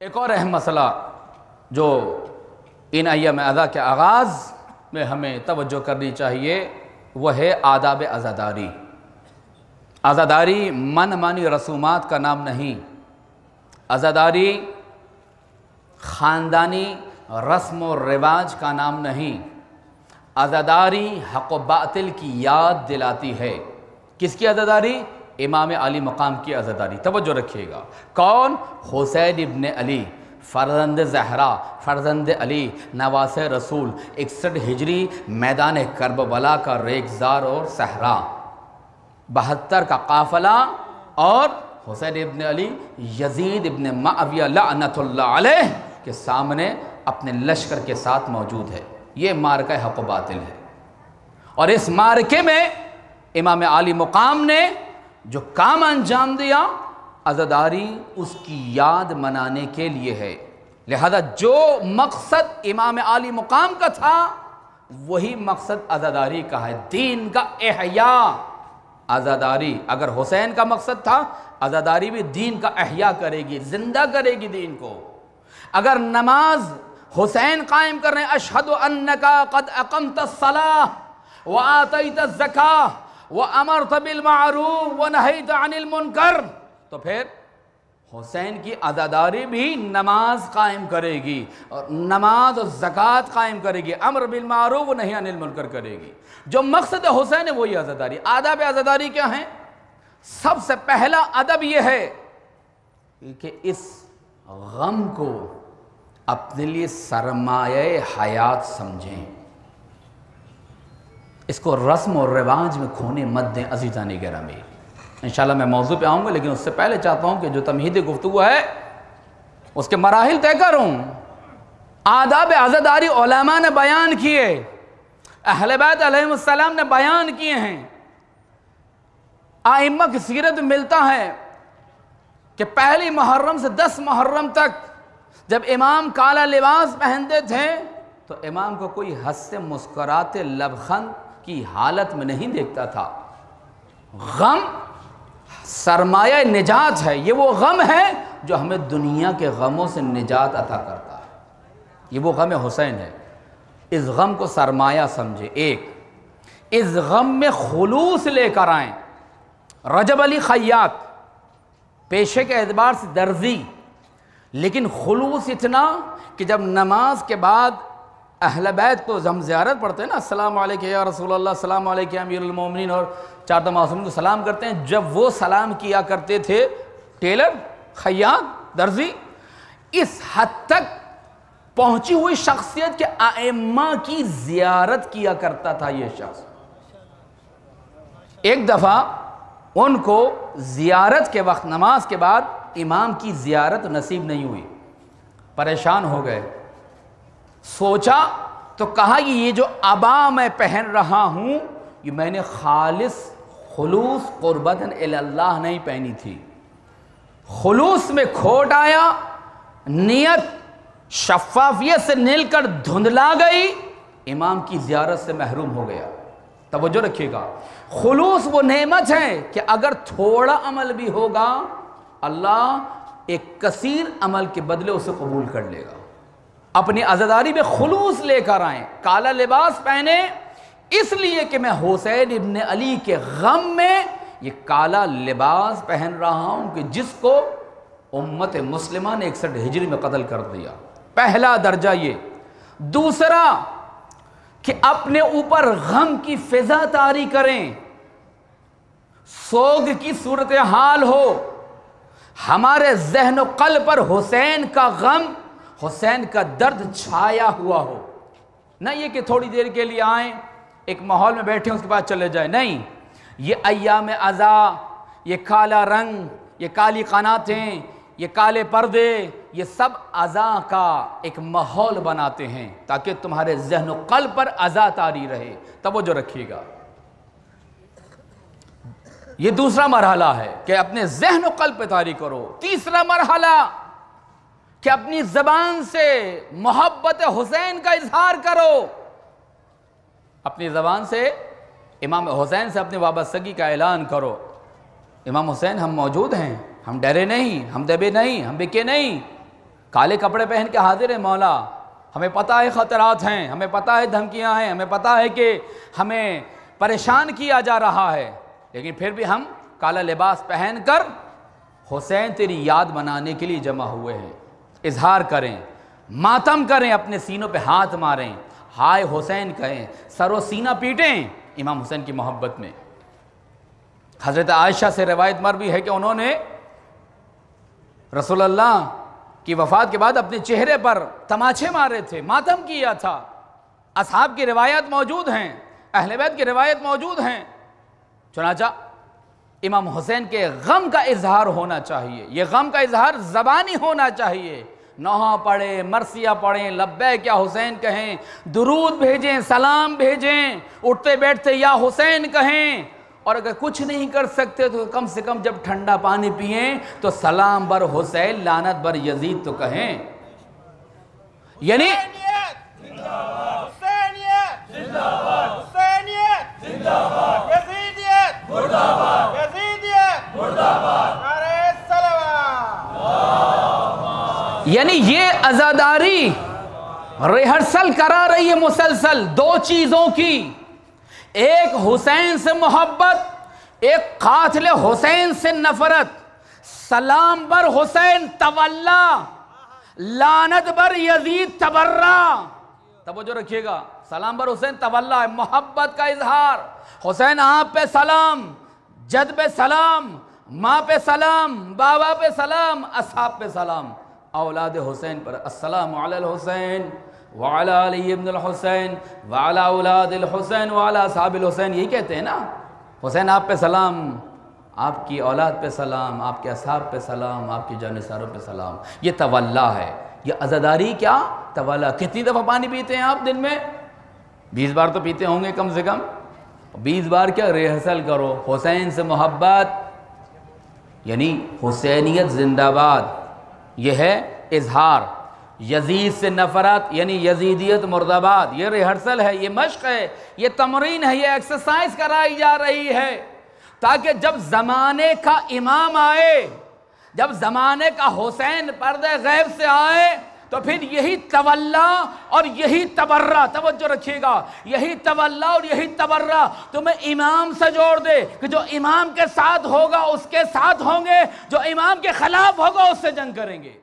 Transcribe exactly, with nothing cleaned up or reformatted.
ایک اور اہم مسئلہ جو ان ایام اضحیٰ کے آغاز میں ہمیں توجہ کرنی چاہیے وہ ہے آداب عزاداری۔ عزاداری من مانی رسومات کا نام نہیں، عزاداری خاندانی رسم و رواج کا نام نہیں، عزاداری حق و باطل کی یاد دلاتی ہے۔ کس کی عزاداری؟ امام علی مقام کی عزاداری۔ توجہ رکھیے گا، کون؟ حسین ابن علی، فرزند زہرا، فرزند علی، نواس رسول، اکسٹھ ہجری، میدان کربلا کا ریگزار اور صحرا، بہتر کا قافلہ، اور حسین ابن علی یزید ابن معاویہ لعنت اللہ علیہ کے سامنے اپنے لشکر کے ساتھ موجود ہے۔ یہ مارکہ حق و باطل ہے، اور اس مارکے میں امام علی مقام نے جو کام انجام دیا، عزاداری اس کی یاد منانے کے لیے ہے۔ لہذا جو مقصد امام علی مقام کا تھا وہی مقصد عزاداری کا ہے، دین کا احیاء۔ عزاداری اگر حسین کا مقصد تھا، عزاداری بھی دین کا احیاء کرے گی، زندہ کرے گی دین کو۔ اگر نماز حسین قائم کر رہے ہیں، اشہد انک قد اقمت الصلاۃ وآتیت الزکاۃ وامرت بالمعروف ونہیت عن المنکر، تو پھر حسین کی عزاداری بھی نماز قائم کرے گی، اور نماز اور زکوٰۃ قائم کرے گی، امر بالمعروف و نہی عن المنکر کرے گی۔ جو مقصد حسین ہے وہی عزاداری۔ آداب عزاداری کیا ہیں؟ سب سے پہلا ادب یہ ہے کہ اس غم کو اپنے لیے سرمایہ حیات سمجھیں، اس کو رسم و رواج میں کھونے مت دیں۔ عزیزان گرامی، انشاءاللہ میں موضوع پہ آؤں گا، لیکن اس سے پہلے چاہتا ہوں کہ جو تمہید گفتگو ہے اس کے مراحل طے کروں۔ آداب عزاداری علماء نے بیان کیے، اہل بیت علیہ السلام نے بیان کیے ہیں، ائمہ کی سیرت میں ملتا ہے کہ پہلی محرم سے دس محرم تک جب امام کالا لباس پہنتے تھے تو امام کو کوئی ہنستے مسکراتے لبخند کی حالت میں نہیں دیکھتا تھا۔ غم سرمایہ نجات ہے، یہ وہ غم ہے جو ہمیں دنیا کے غموں سے نجات عطا کرتا ہے، یہ وہ غم حسین ہے۔ اس غم کو سرمایہ سمجھے۔ ایک، اس غم میں خلوص لے کر آئیں۔ رجب علی خیاط پیشے کے اعتبار سے درزی، لیکن خلوص اتنا کہ جب نماز کے بعد اہل بیت کو ہم زیارت پڑھتے ہیں نا، السلام علیکم یا رسول اللہ، السلام علیکم یا امیر المومنین، اور چار معصومین کو سلام کرتے ہیں، جب وہ سلام کیا کرتے تھے ٹیلر، خیاط، درزی، اس حد تک پہنچی ہوئی شخصیت کے ائمہ کی زیارت کیا کرتا تھا یہ شخص۔ ایک دفعہ ان کو زیارت کے وقت نماز کے بعد امام کی زیارت نصیب نہیں ہوئی، پریشان ہو گئے، سوچا تو کہا کہ یہ جو عبا میں پہن رہا ہوں یہ میں نے خالص خلوص قربتاً الی اللہ نہیں پہنی تھی، خلوص میں کھوٹ آیا، نیت شفافیت سے نل کر دھندلا گئی، امام کی زیارت سے محروم ہو گیا۔ توجہ رکھیے گا، خلوص وہ نعمت ہے کہ اگر تھوڑا عمل بھی ہوگا اللہ ایک کثیر عمل کے بدلے اسے قبول کر لے گا۔ اپنی عزاداری میں خلوص لے کر آئیں۔ کالا لباس پہنے اس لیے کہ میں حسین ابن علی کے غم میں یہ کالا لباس پہن رہا ہوں کہ جس کو امت مسلمہ نے اکسٹھ ہجری میں قتل کر دیا۔ پہلا درجہ یہ۔ دوسرا کہ اپنے اوپر غم کی فضا طاری کریں، سوگ کی صورتحال ہو، ہمارے ذہن و قلب پر حسین کا غم، حسین کا درد چھایا ہوا ہو، نہ یہ کہ تھوڑی دیر کے لیے آئیں ایک ماحول میں بیٹھیں اس کے بعد چلے جائیں، نہیں، یہ ایام عزا، یہ کالا رنگ، یہ کالی قناتیں، یہ کالے پردے، یہ سب عزا کا ایک ماحول بناتے ہیں تاکہ تمہارے ذہن و قلب پر عزا طاری رہے۔ توجہ رکھیے گا، یہ دوسرا مرحلہ ہے کہ اپنے ذہن و قلب پہ طاری کرو۔ تیسرا مرحلہ کہ اپنی زبان سے محبت حسین کا اظہار کرو، اپنی زبان سے امام حسین سے اپنی وابستگی کا اعلان کرو۔ امام حسین ہم موجود ہیں، ہم ڈرے نہیں، ہم دبے نہیں، ہم بکے نہیں، کالے کپڑے پہن کے حاضر ہے مولا، ہمیں پتہ ہے خطرات ہیں، ہمیں پتہ ہے دھمکیاں ہیں، ہمیں پتہ ہے کہ ہمیں پریشان کیا جا رہا ہے، لیکن پھر بھی ہم کالا لباس پہن کر حسین تیری یاد منانے کے لیے جمع ہوئے ہیں۔ اظہار کریں، ماتم کریں، اپنے سینوں پہ ہاتھ ماریں، ہائے حسین کہیں، سر و سینہ پیٹیں امام حسین کی محبت میں۔ حضرت عائشہ سے روایت مروی ہے کہ انہوں نے رسول اللہ کی وفات کے بعد اپنے چہرے پر تماچے مارے تھے، ماتم کیا تھا۔ اصحاب کی روایت موجود ہیں، اہل بیت کی روایت موجود ہیں۔ چنانچہ امام حسین کے غم کا اظہار ہونا چاہیے، یہ غم کا اظہار زبانی ہونا چاہیے۔ نوحہ پڑھیں، مرثیہ پڑھیں، لبیک یا حسین کہیں، درود بھیجیں، سلام بھیجیں، اٹھتے بیٹھتے یا حسین کہیں، اور اگر کچھ نہیں کر سکتے تو کم سے کم جب ٹھنڈا پانی پئیں تو سلام بر حسین لعنت بر یزید تو کہیں۔ یعنی یعنی یہ عزاداری ریہرسل کرا رہی ہے مسلسل دو چیزوں کی، ایک حسین سے محبت، ایک قاتل حسین سے نفرت۔ سلام بر حسین تولا، لعنت بر یزید تبرا۔ توجہ رکھیے گا، سلام بر حسین تولا ہے محبت کا اظہار۔ حسین آپ پہ سلام، جد پہ سلام، ماں پہ سلام، بابا پہ سلام، اصحاب پہ سلام، اولاد حسین پر السلام علی الحسین وعلی علی ابن الحسین وعلی اولاد الحسین وعلی اصحاب الحسین، یہی کہتے ہیں نا، حسین آپ پہ سلام، آپ کی اولاد پہ سلام، آپ کے اصحاب پہ سلام، آپ کی جانثاروں پہ سلام۔ یہ تولا ہے، یہ عزاداری کیا تولا۔ کتنی دفعہ پانی پیتے ہیں آپ دن میں؟ بیس بار تو پیتے ہوں گے کم سے کم۔ بیس بار کیا ریہرسل کرو، حسین سے محبت یعنی حسینیت زندہ باد، یہ ہے اظہار۔ یزید سے نفرت یعنی یزیدیت مرد آباد، یہ ریہرسل ہے، یہ مشق ہے، یہ تمرین ہے، یہ ایکسرسائز کرائی جا رہی ہے، تاکہ جب زمانے کا امام آئے، جب زمانے کا حسین پردہ غیب سے آئے تو پھر یہی تولا اور یہی تبرہ، توجہ رکھیے گا، یہی تولا اور یہی تبرہ تمہیں امام سے جوڑ دے کہ جو امام کے ساتھ ہوگا اس کے ساتھ ہوں گے، جو امام کے خلاف ہوگا اس سے جنگ کریں گے۔